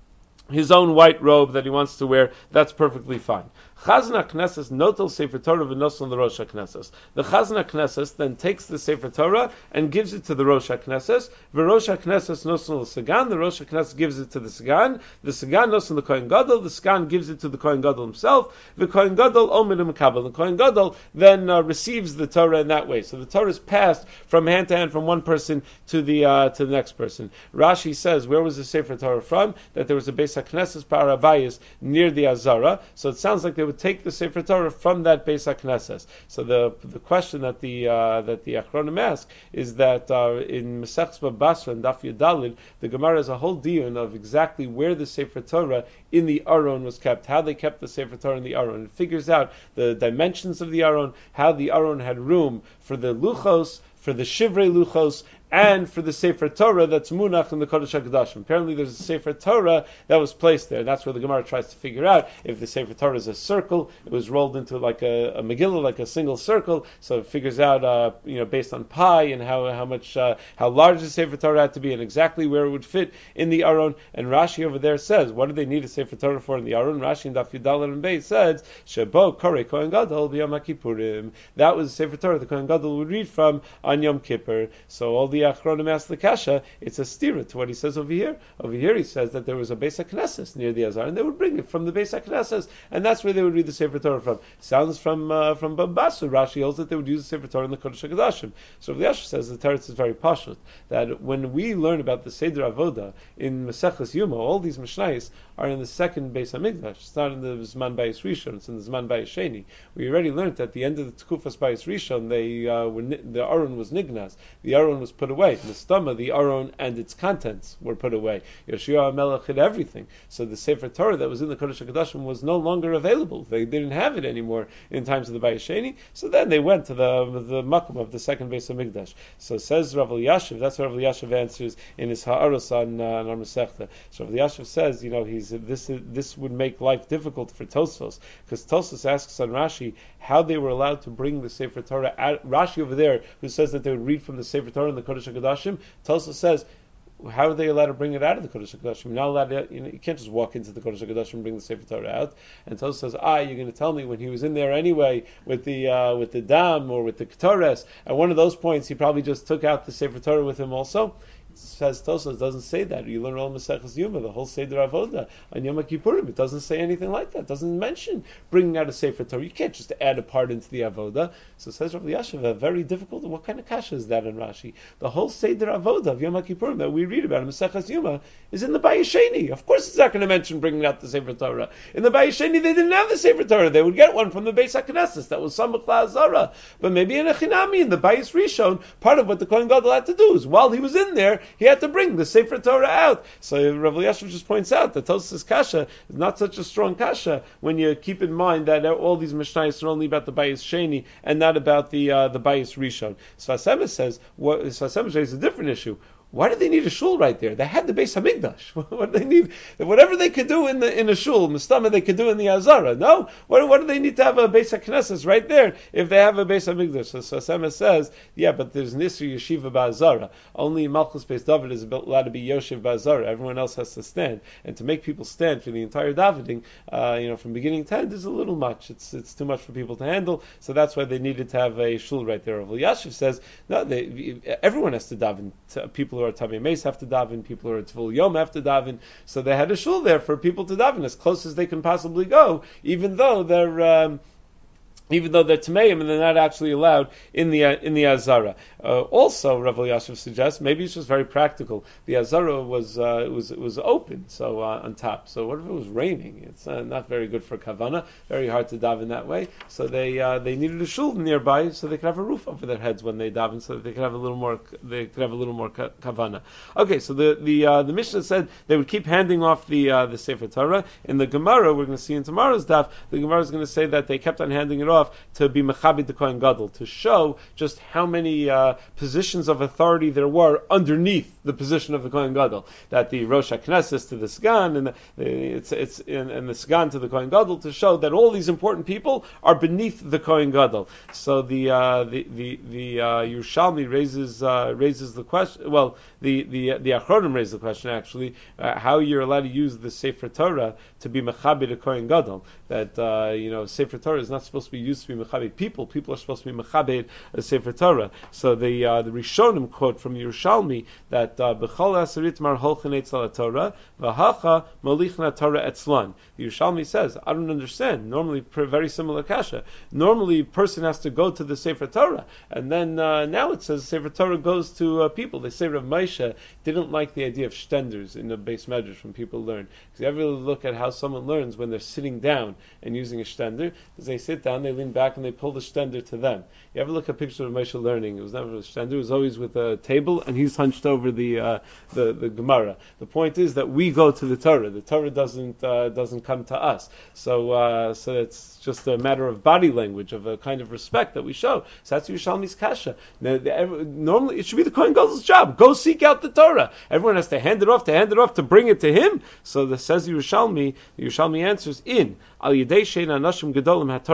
his own white robe that he wants to wear. That's perfectly fine. Chazan HaKnesses notel Sefer Torah v'noson l'Rosh HaKnesses. The Chazan HaKnesses then takes the Sefer Torah and gives it to the Rosh HaKnesses. V'Rosh HaKnesses noson l'Sagan. The Rosh HaKnesses gives it to the Sagan. The Sagan noson the Kohen Gadol. The Sagan gives it to the Kohen Gadol himself. The Kohen Gadol omed l'Mekabel. The Kohen Gadol then uh, receives the Torah in that way. So the Torah is passed from hand to hand, from one person to the uh, to the next person. Rashi says, where was the Sefer Torah from? That there was a Beis HaKnesses Parabayis near the Azara. So it sounds like they would take the Sefer Torah from that Beis HaKnesses. So the the question that the uh, that the Achronim ask is that uh, in Masechtas Bava Basra and Daf Yudalid, the Gemara has a whole diyon of exactly where the Sefer Torah in the Aron was kept, how they kept the Sefer Torah in the Aron. It figures out the dimensions of the Aron, how the Aron had room for the luchos, for the shivrei luchos, and for the Sefer Torah that's munach in the Kodesh HaKodashim. Apparently there's a Sefer Torah that was placed there. That's where the Gemara tries to figure out if the Sefer Torah is a circle, it was rolled into like a, a Megillah, like a single circle, so it figures out, uh, you know, based on pi and how how much, uh, how large the Sefer Torah had to be and exactly where it would fit in the Aron. And Rashi over there says, what do they need a Sefer Torah for in the Aron? Rashi in Daf Yudalid and Beis says, Shebo Korei Kohen Gadol B'Yom HaKippurim. That was the Sefer Torah the Kohen Gadol would read from on Yom Kippur. So all the Achronim ask the Kasha, it's a stira to what he says over here. Over here he says that there was a Beis HaKnesses near the Azara, and they would bring it from the Beis HaKnesses, and that's where they would read the Sefer Torah from. Sounds from uh, from Bambasu. Rashi holds that they would use the Sefer Torah in the Kodesh HaKodashim. So the Yasha says the teretz is very pashut, that when we learn about the Seder Avoda in Maseches Yuma, all these Mishnayos are in the second Beis HaMikdash. It's not in the Zman Bayis Rishon, it's in the Zman Bayis Sheni. We already learned that at the end of the Tkufas Bayis Rishon, they uh, were, the Aron was Nignas. The Aron was put away. In the Stama, the Aron and its contents were put away. Yoshua HaMelech hid everything. So the Sefer Torah that was in the Kodesh HaKodashim was no longer available. They didn't have it anymore in times of the Bayis Sheni. So then they went to the the Makom of the second Beis HaMikdash. So says Rav Elyashiv, that's what Rav Elyashiv answers in his Ha'aros on, uh, on our Masechta. So Rav Elyashiv says, you know, he's this this would make life difficult for Tosfos, because Tosfos asks on Rashi how they were allowed to bring the Sefer Torah out. Rashi over there, who says that they would read from the Sefer Torah in the Kodesh HaKodashim, Tosfos says, how are they allowed to bring it out of the Kodesh HaKodashim? You're not allowed to, you know, you can't just walk into the Kodesh HaKodashim and bring the Sefer Torah out. And Tosfos says, ah, you're going to tell me when he was in there anyway with the uh, with the Dam or with the Ketores, at one of those points he probably just took out the Sefer Torah with him also? Says Tosfos, doesn't say that. You learn all Maseches Yuma, the whole Seder Avoda on Yom Kippurim. It doesn't say anything like that. It doesn't mention bringing out a Sefer Torah. You can't just add a part into the Avoda. So says Rav Elyashiv, very difficult. What kind of kasha is that in Rashi? The whole Seder Avoda of Yom Kippurim that we read about in Maseches Yuma is in the Bayis Sheni. Of course, it's not going to mention bringing out the Sefer Torah. In the Bayis Sheni, they didn't have the Sefer Torah. They would get one from the Beis HaKnesses that was Samach LaAzara. But maybe in a Chinami, in the Bayis Rishon, part of what the Kohen Gadol had to do is while he was in there, he had to bring the Sefer Torah out. So Rav Elyashiv just points out that Tosfos' kasha is not such a strong kasha when you keep in mind that all these Mishnayos are only about the Bayis Sheni and not about the uh, the Bayis Rishon. Sfas Emes says, what, Sfas Emes raises a different issue. Why did they need a shul right there? They had the Beis Hamikdash. What do they need? Whatever they could do in the in a shul, Mustama, they could do in the Azara. No, what, what do they need to have a Beis HaKnesses right there if they have a Beis Hamikdash? So Sfas says, yeah, but there's Nisri Yeshiva Ba'azara. Only Malchus Beis David is allowed to be Yoshev Ba'azara. Everyone else has to stand, and to make people stand for the entire davening, uh, you know, from beginning to end is a little much. It's it's too much for people to handle. So that's why they needed to have a shul right there. Rav Elyashiv says, no, they, everyone has to daven. People who are Tamei Meis have to daven, people who are Tvul Yom have to daven, so they had a shul there for people to daven as close as they can possibly go, even though they're um, even though they're Tameim and they're not actually allowed in the uh, in the Azara. Uh, also, Rav Elyashiv suggests maybe it's just very practical. The Azara was uh, it was it was open, so uh, on top. So what if it was raining? It's uh, not very good for kavana. Very hard to daven that way. So they uh, they needed a shul nearby so they could have a roof over their heads when they daven, so that they could have a little more they could have a little more kavana. Okay, so the the uh, the Mishnah said they would keep handing off the uh, the Sefer Torah. In the Gemara, we're going to see in tomorrow's daf, the Gemara is going to say that they kept on handing it off to be mechabed the Kohen Gadol, to show just how many uh, positions of authority there were underneath the position of the Kohen Gadol. That the Rosh HaKnesses to the Sgan, and the, it's it's in, and the Sgan to the Kohen Gadol, to show that all these important people are beneath the Kohen Gadol. So the uh, the the, the uh, Yerushalmi raises uh, raises the question. Well, the the the Achronim raise the question actually, uh, how you're allowed to use the Sefer Torah to be mechabed a Kohen Gadol. That uh, you know, Sefer Torah is not supposed to be used to be mechabed people. People are supposed to be mechabed a Sefer Torah. So the uh, the Rishonim quote from Yerushalmi that b'chol asarit mar holchen etzal Torah v'hacha molichna Torah etzlan. The Yerushalmi says, I don't understand. Normally, very similar kasha. Normally, a person has to go to the Sefer Torah, and then uh, now it says Sefer Torah goes to uh, people. They say Rav Moshe didn't like the idea of shtenders in the base medrash when people learn. Because you ever look at how someone learns when they're sitting down and using a shtender? Because they sit down, they lean back, and they pull the shtender to them. You ever look at a picture of Moshe learning? It was never a shtender. It was always with a table, and he's hunched over the uh, the, the Gemara. The point is that we go to the Torah. The Torah doesn't uh, doesn't come to us. So uh, so it's just a matter of body language, of a kind of respect that we show. So that's Yerushalmi's kasha. Now, the, every, normally, it should be the Kohen Gadol's job. Go seek out the Torah. Everyone has to hand it off, to hand it off, to bring it to him. So the says Yerushalmi, the Yerushalmi answers in Al Yidei Shein Anashim Gedolim HaTorah Misal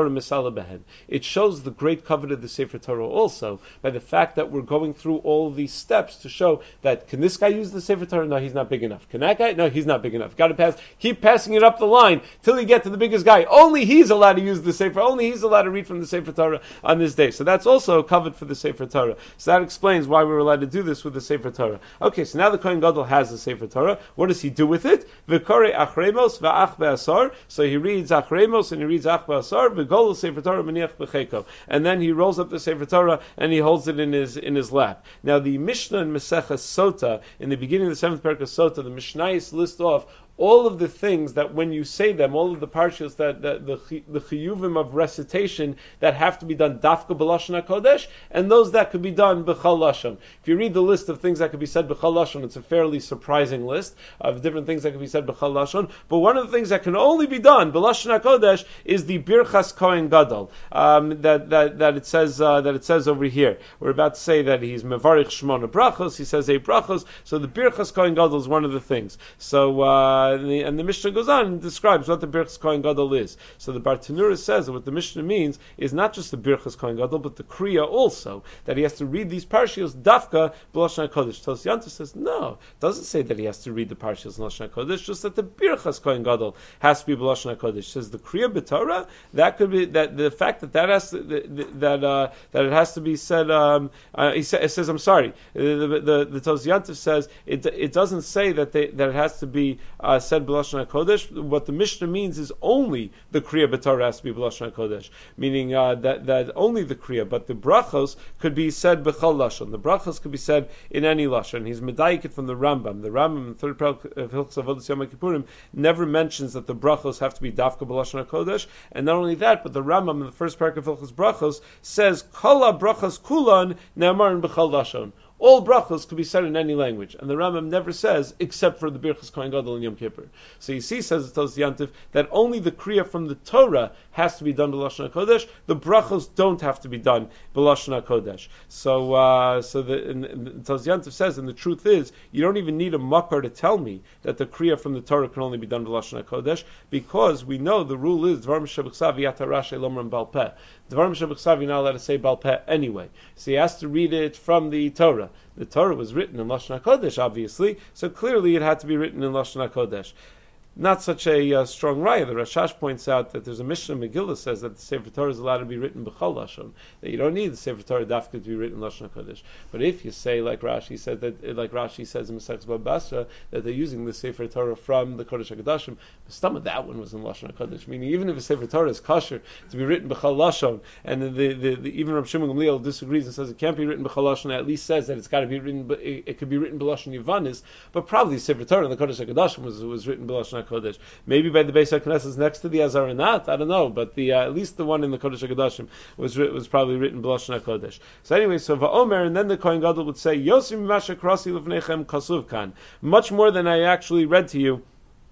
Ma'ala Behen. It shows the great covet of the Sefer Torah also by the fact that we're going through all of these steps to show that can this guy use the Sefer Torah? No, he's not big enough. Can that guy? No, he's not big enough. Got to pass. Keep passing it up the line till you get to the biggest guy. Only he's allowed to use the Sefer. Only he's allowed to read from the Sefer Torah on this day. So that's also a covet for the Sefer Torah. So that explains why we're allowed to do this with the Sefer Torah. Okay, so now the Kohen Gadol has the Sefer Torah. What does he do with it? V'korei achremos v'ach be'asar. So he reads achremos and he reads ach be'asar. V'gol Sefer Torah maniach b'cheko. And then he rolls up the Sefer Torah and he holds it in his in his lap. Now the Mishnah in Maseches Sota, in the beginning of the seventh parak of Sota, the Mishnayos list off all of the things that when you say them, all of the parshas that, that the the chiyuvim of recitation that have to be done dafka b'lashon hakodesh, and those that could be done b'chal lashon. If you read the list of things that could be said b'chal lashon, it's a fairly surprising list of different things that could be said b'chal lashon. But one of the things that can only be done b'lashon hakodesh is the birchas kohen gadol um, that that that it says uh, that it says over here. We're about to say that he's mevarich shmona brachos. He says eight brachos. So the birchas kohen gadol is one of the things. So. Uh, And the, and the Mishnah goes on and describes what the Birchas Kohen Gadol is. So the Bartanura says that what the Mishnah means is not just the Birchas Kohen Gadol, but the Kriya also, that he has to read these Parshios Dafka B'Lashon HaKodesh. Tosyanta says, no, it doesn't say that he has to read the Parshios B'Lashon HaKodesh, just that the Birchas Kohen Gadol has to be B'Lashon HaKodesh. It says the Kriya B'Torah, that could be, that the fact that that has to, that, uh, that it has to be said, um, uh, he sa- it says, I'm sorry, the, the, the, the Tosyanta says, it, it doesn't say that they, that it has to be, uh, said b'lashon hakodesh. What the Mishnah means is only the kriya b'Torah has to be b'lashon hakodesh, meaning uh, that that only the kriya, but the brachos could be said b'chol lashon. The brachos could be said in any lashon. He's medayik from the Rambam. The Rambam in the third parak of Hilchos Avodas Yom Kippurim never mentions that the brachos have to be dafka b'lashon hakodesh, and not only that, but the Rambam in the first parak of Hilchos Brachos says kol brachos kulan ne'amarin b'chol lashon. All brachos could be said in any language, and the Rambam never says except for the Birchas Kohen Gadol and Yom Kippur. So you see, says it tells the Yantiv that only the kriya from the Torah has to be done b'lashon hakodesh. The brachos don't have to be done b'lashon hakodesh. So, uh, so the and, and tells Yantiv says, and the truth is, you don't even need a makar to tell me that the kriya from the Torah can only be done b'lashon hakodesh, because we know the rule is dvar m'shebechsav yatarash elomrim bal peh. Dvar m'shebechsav you're not allowed to say bal peh anyway. So he has to read it from the Torah. The Torah was written in Lashon HaKodesh, obviously, so clearly it had to be written in Lashon HaKodesh. Not such a uh, strong raya. The Rashash points out that there's a Mishnah Megillah says that the Sefer Torah is allowed to be written b'chol lashon, that you don't need the Sefer Torah dafka to be written in Lashon HaKodesh. But if you say, like Rashi said, that like Rashi says in Masechus Baba Basra, that they're using the Sefer Torah from the Kodesh HaKodashim, some of that one was in Lashon HaKodesh. Meaning, even if a Sefer Torah is kosher to be written b'chol lashon, and the, the, the, the even Rav Shimon Gamliel disagrees and says it can't be written b'chol lashon, at least says that it's got to be written, it, it could be written b'lashon Yavanis, but probably the Sefer Torah in the Kodesh HaKodashim was was written b'lashon HaKodesh. Maybe by the Beis HaKnesses is next to the Azaronat, I don't know, but the uh, at least the one in the Kodesh HaKodashim was was probably written b'lashon HaKodesh. So anyway, so Va'omer, and then the Kohen Gadol would say, Yosim Masha Krasi Levnechem Kasuv Kan, much more than I actually read to you.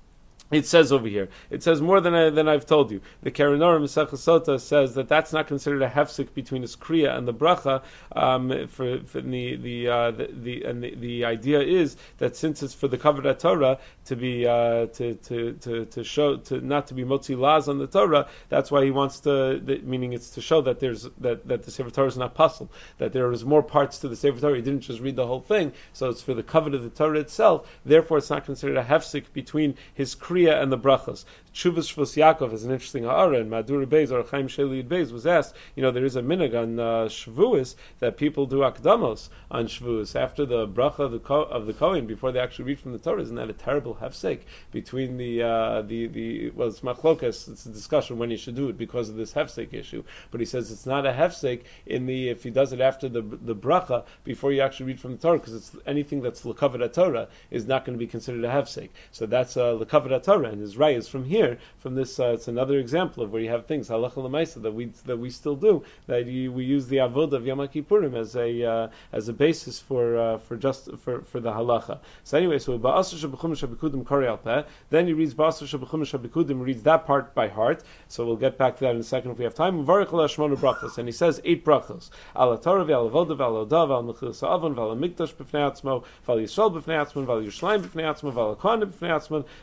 It says over here. It says more than I, than I've told you. The Karanor Masechus Sota says that that's not considered a hefsek between his kriya and the bracha. Um, for, for the the, uh, the the and the, the idea is that since it's for the Kavod Torah to be uh, to, to to to show to not to be motzi laz on the Torah, that's why he wants to. The, meaning it's to show that there's that, that the Sefer Torah is not puzzle, that there is more parts to the Sefer Torah. He didn't just read the whole thing, so it's for the Kavod of the Torah itself. Therefore, it's not considered a hefsek between his kriya and the brachos. Chuvas Shvus Yaakov is an interesting ha'ara, and Madur Beis or Chaim Sheli Beis was asked, you know, there is a minhag on uh, Shavuos that people do akdamos on Shavuos after the bracha of the, Ko- of the Kohen before they actually read from the Torah. Isn't that a terrible hefsek between the uh, the the well, it's machlokas. It's a discussion when you should do it because of this hefsek issue. But he says it's not a hefsek in the if he does it after the the bracha before you actually read from the Torah, because it's anything that's l'kavod Torah is not going to be considered a hefsek. So that's uh, l'kavod Torah, and his right is from here. From this, uh, it's another example of where you have things halacha l'maisa that we that we still do. That you, we use the avodah of Yom Kippurim as a uh, as a basis for uh, for just for, for the halacha. So anyway, so ba'asr shebechumash habikudim kari al peh. Then he reads ba'asr shebechumash habikudim, reads that part by heart. So we'll get back to that in a second if we have time. V'varich al hashmona brachos, and he says eight brachos: al Torah, v'al avodah, v'al odah, v'al mechil sa'avon, v'al mikdash b'fnei atzmo, v'al Yisrael b'fnei atzmo, v'al Yerushalayim b'fnei atzmo, v'al Kohanim b'fnei atzmo, v'al shar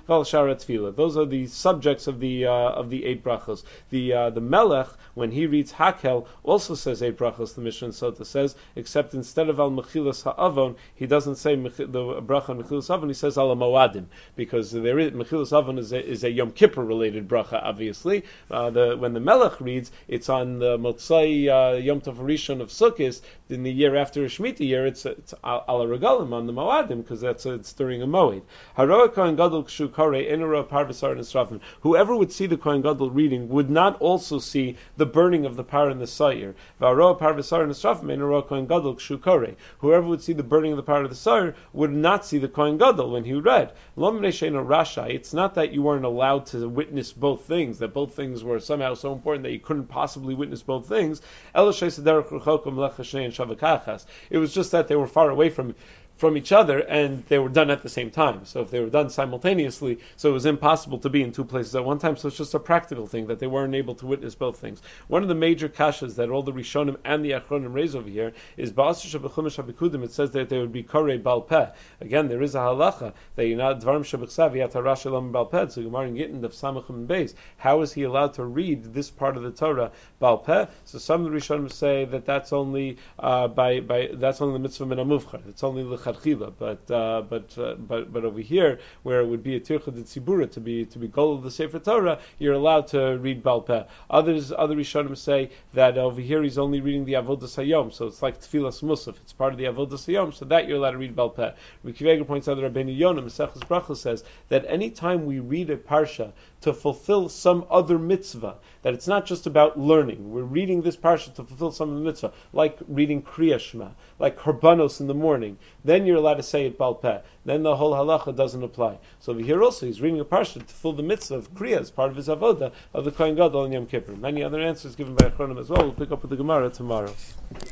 Ikar Tefillah. Those are the subjects of the uh, of the eight brachos. The uh, the Melech, when he reads Hakel, also says eight brachos. The Mishnah Sota says, except instead of Al Mechilas Ha'avon, he doesn't say the bracha on Mechilas Avon. He says Al Moadim, because there is Mechilas Avon is a, is a Yom Kippur related bracha. Obviously, uh, the when the Melech reads, it's on the Motzai uh, Yom Tov Rishon of Sukkot. In the year after a Shemitah year, it's it's Al Regalim on the Moadim, because that's a, it's during a Moed. Haroa Kohen Gadol Kshu Kare Enora Parvasar Nisrafim. Whoever would see the Kohen Gadol reading would not also see the burning of the par and the Sayer. Varoa Parvasar Nisrafim Enora Kohen Gadol Kshu Kare. Whoever would see the burning of the par of the Sayer would not see the Kohen Gadol when he read. Lomne Sheina Rasha. It's not that you weren't allowed to witness both things, that both things were somehow so important that you couldn't possibly witness both things. It was just that they were far away from from each other, and they were done at the same time. So if they were done simultaneously, so it was impossible to be in two places at one time. So it's just a practical thing that they weren't able to witness both things. One of the major kashas that all the Rishonim and the Achronim raise over here is Ba'asr Shabechumash Habikudim. It says that they would be Korei Bal Peh. Again, there is a halacha that you're not Dvarim Shabechsav Yatarash Elam Bal Peh. So Gemara in Gittin of Samachim Beis. How is he allowed to read this part of the Torah Bal Peh? So some of the Rishonim say that that's only uh, by by that's only the mitzvah min amuvchar. It's only the But uh, but uh, but but over here, where it would be a tircha de tzibura to be to be goal of the Sefer Torah, you're allowed to read Bal Peh. Others other Rishonim say that over here he's only reading the Avodas Hayom, so it's like Tfilas Musaf. It's part of the Avodas Hayom, so that you're allowed to read Bal Peh. Rabbi Akiva points out that Rabbeinu Yonah Maseches Brachos says that any time we read a parsha to fulfill some other mitzvah, that it's not just about learning. We're reading this parsha to fulfill some of the mitzvah, like reading Kriya Shema, like Korbanos in the morning. Then you're allowed to say it Bal Peh. Then the whole halacha doesn't apply. So over here also, he's reading a parsha to fulfill the mitzvah of Kriya as part of his avoda of the Kohen Gadol and Yom Kippur. Many other answers given by Achronim as well. We'll pick up with the Gemara tomorrow.